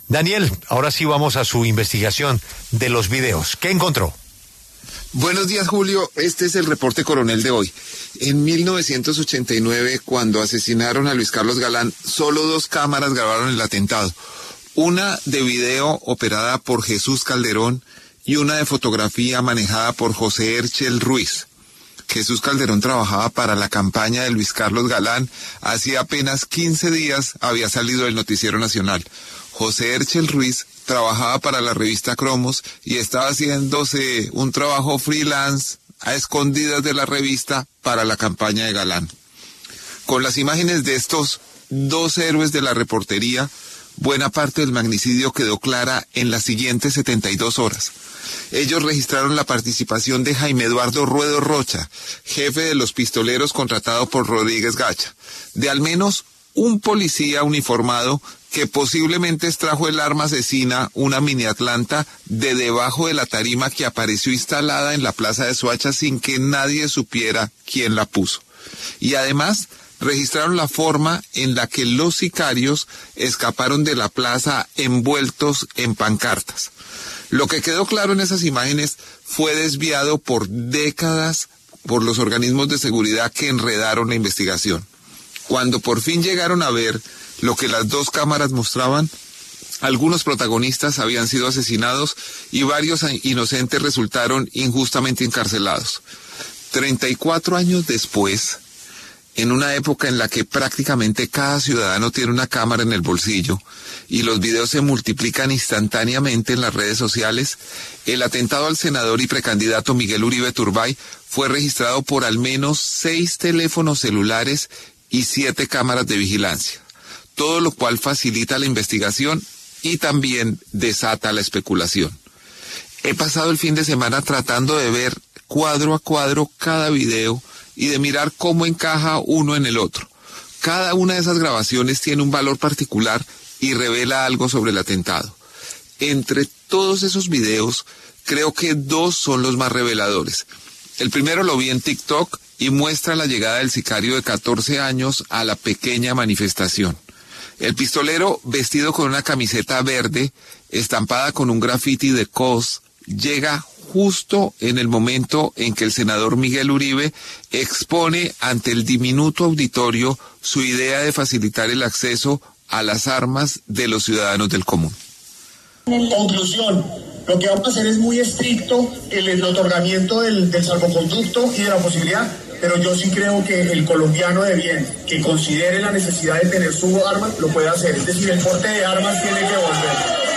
Daniel, ahora sí vamos a su investigación de los videos. ¿Qué encontró? Buenos días, Julio. Este es el reporte coronel de hoy. En 1989, cuando asesinaron a Luis Carlos Galán, solo 2 cámaras grabaron el atentado. Una de video operada por Jesús Calderón y una de fotografía manejada por José Herchel Ruiz. Jesús Calderón trabajaba para la campaña de Luis Carlos Galán. Hacía apenas 15 días había salido del Noticiero Nacional. José Herchel Ruiz trabajaba para la revista Cromos y estaba haciéndose un trabajo freelance a escondidas de la revista para la campaña de Galán. Con las imágenes de estos 2 héroes de la reportería, buena parte del magnicidio quedó clara en las siguientes 72 horas. Ellos registraron la participación de Jaime Eduardo Ruedo Rocha, jefe de los pistoleros contratado por Rodríguez Gacha, de al menos un policía uniformado que posiblemente extrajo el arma asesina, una mini Atlanta, de debajo de la tarima que apareció instalada en la plaza de Soacha sin que nadie supiera quién la puso. Y además registraron la forma en la que los sicarios escaparon de la plaza envueltos en pancartas. Lo que quedó claro en esas imágenes fue desviado por décadas por los organismos de seguridad que enredaron la investigación. Cuando por fin llegaron a ver lo que las 2 cámaras mostraban, algunos protagonistas habían sido asesinados y varios inocentes resultaron injustamente encarcelados. 34 años después, en una época en la que prácticamente cada ciudadano tiene una cámara en el bolsillo y los videos se multiplican instantáneamente en las redes sociales, el atentado al senador y precandidato Miguel Uribe Turbay fue registrado por al menos 6 teléfonos celulares y 7 cámaras de vigilancia, todo lo cual facilita la investigación y también desata la especulación. He pasado el fin de semana tratando de ver cuadro a cuadro cada video y de mirar cómo encaja uno en el otro. Cada una de esas grabaciones tiene un valor particular y revela algo sobre el atentado. Entre todos esos videos, creo que 2 son los más reveladores. El primero lo vi en TikTok y muestra la llegada del sicario de 14 años a la pequeña manifestación. El pistolero, vestido con una camiseta verde, estampada con un graffiti de COS, llega justo en el momento en que el senador Miguel Uribe expone ante el diminuto auditorio su idea de facilitar el acceso a las armas de los ciudadanos del común. Conclusión, lo que vamos a hacer es muy estricto el otorgamiento del salvoconducto y de la posibilidad, pero yo sí creo que el colombiano de bien, que considere la necesidad de tener su arma, lo puede hacer. Es decir, el porte de armas tiene que volver.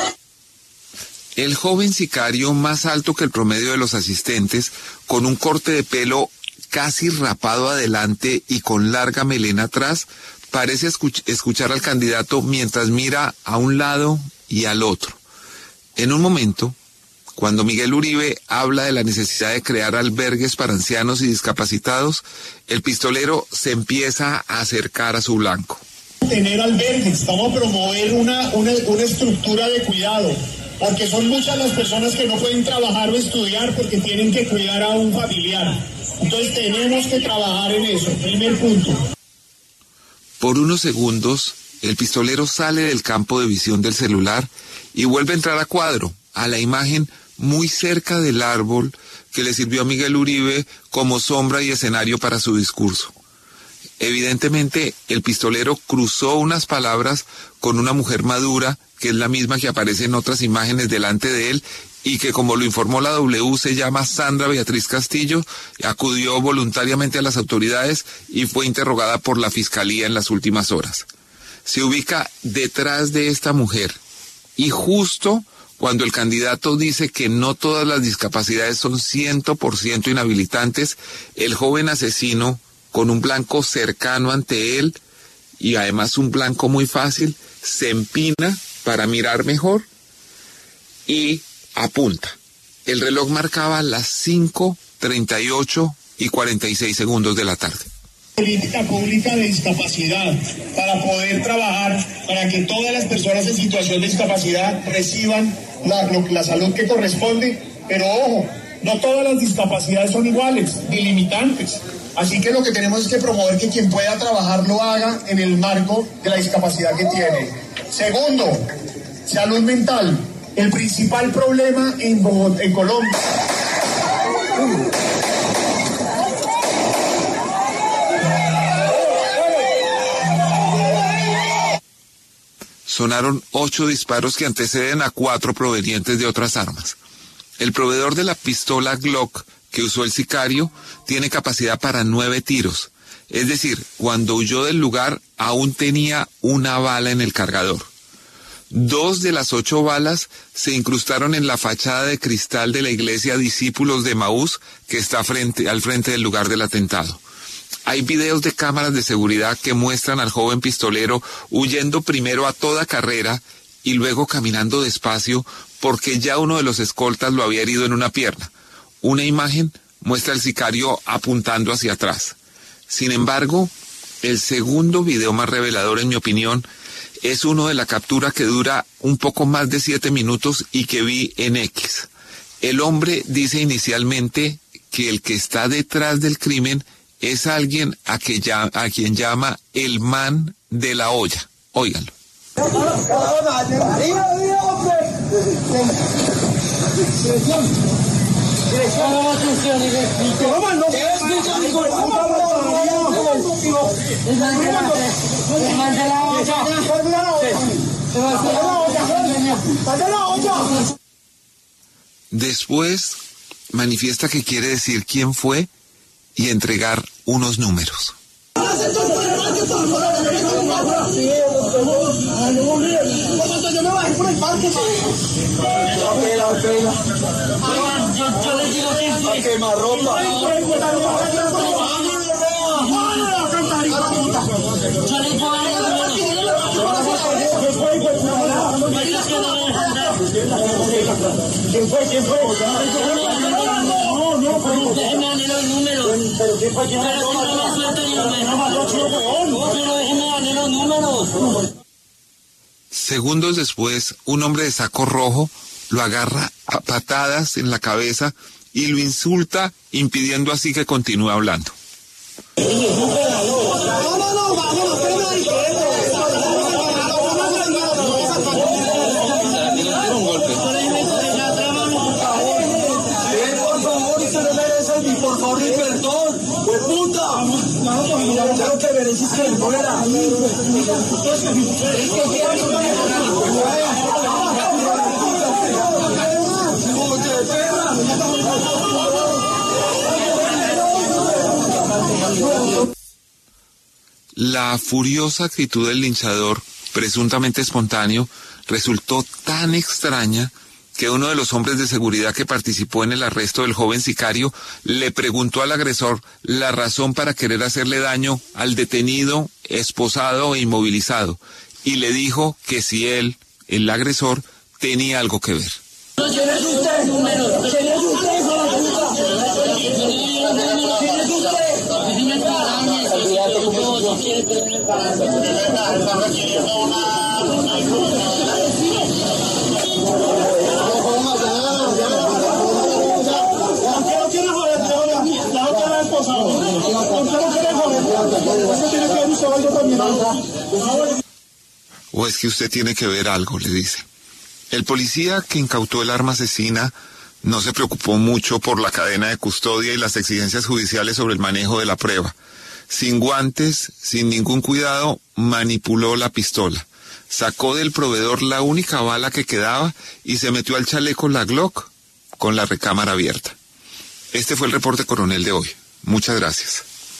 El joven sicario, más alto que el promedio de los asistentes, con un corte de pelo casi rapado adelante y con larga melena atrás, parece escuchar al candidato mientras mira a un lado y al otro. En un momento, cuando Miguel Uribe habla de la necesidad de crear albergues para ancianos y discapacitados, el pistolero se empieza a acercar a su blanco. Tener albergues, vamos a promover una estructura de cuidado, porque son muchas las personas que no pueden trabajar o estudiar porque tienen que cuidar a un familiar. Entonces tenemos que trabajar en eso, primer punto. Por unos segundos, el pistolero sale del campo de visión del celular y vuelve a entrar a cuadro, a la imagen muy cerca del árbol que le sirvió a Miguel Uribe como sombra y escenario para su discurso. Evidentemente, el pistolero cruzó unas palabras con una mujer madura, que es la misma que aparece en otras imágenes delante de él, y que, como lo informó la W, se llama Sandra Beatriz Castillo, acudió voluntariamente a las autoridades y fue interrogada por la Fiscalía en las últimas horas. Se ubica detrás de esta mujer, y justo cuando el candidato dice que no todas las discapacidades son 100% inhabilitantes, el joven asesino, con un blanco cercano ante él, y además un blanco muy fácil, se empina para mirar mejor y apunta. El reloj marcaba las 5:38 y 46 segundos de la tarde. Política pública de discapacidad para poder trabajar para que todas las personas en situación de discapacidad reciban la salud que corresponde, pero ojo, no todas las discapacidades son iguales ni limitantes. Así que lo que tenemos es que promover que quien pueda trabajar lo haga en el marco de la discapacidad que tiene. Segundo, Salud mental, el principal problema en Bogotá, en Colombia. Sonaron 8 disparos que anteceden a 4 provenientes de otras armas. El proveedor de la pistola Glock que usó el sicario tiene capacidad para 9 tiros. Es decir, cuando huyó del lugar aún tenía una bala en el cargador. 2 de las 8 balas se incrustaron en la fachada de cristal de la iglesia Discípulos de Emaús que está al frente del lugar del atentado. Hay videos de cámaras de seguridad que muestran al joven pistolero huyendo primero a toda carrera y luego caminando despacio porque ya uno de los escoltas lo había herido en una pierna. Una imagen muestra al sicario apuntando hacia atrás. Sin embargo, el segundo video más revelador, en mi opinión, es uno de la captura que dura un poco más de 7 minutos y que vi en X. El hombre dice inicialmente que el que está detrás del crimen es alguien a quien llama el man de la olla. Óiganlo. Después manifiesta que quiere decir quién fue y entregar unos números. ¿Quién fue? Déjeme los números. Pero ¿quién fue? Los números. Segundos después, un hombre de saco rojo lo agarra a patadas en la cabeza y lo insulta, impidiendo así que continúe hablando. La furiosa actitud del linchador, presuntamente espontáneo, resultó tan extraña que uno de los hombres de seguridad que participó en el arresto del joven sicario le preguntó al agresor la razón para querer hacerle daño al detenido, esposado e inmovilizado, y le dijo que si él, el agresor, tenía algo que ver. ¿O es que usted tiene que ver algo?, le dice. El policía que incautó el arma asesina no se preocupó mucho por la cadena de custodia y las exigencias judiciales sobre el manejo de la prueba. Sin guantes, sin ningún cuidado, manipuló la pistola. Sacó del proveedor la única bala que quedaba y se metió al chaleco la Glock con la recámara abierta. Este fue el reporte coronel de hoy. Muchas gracias.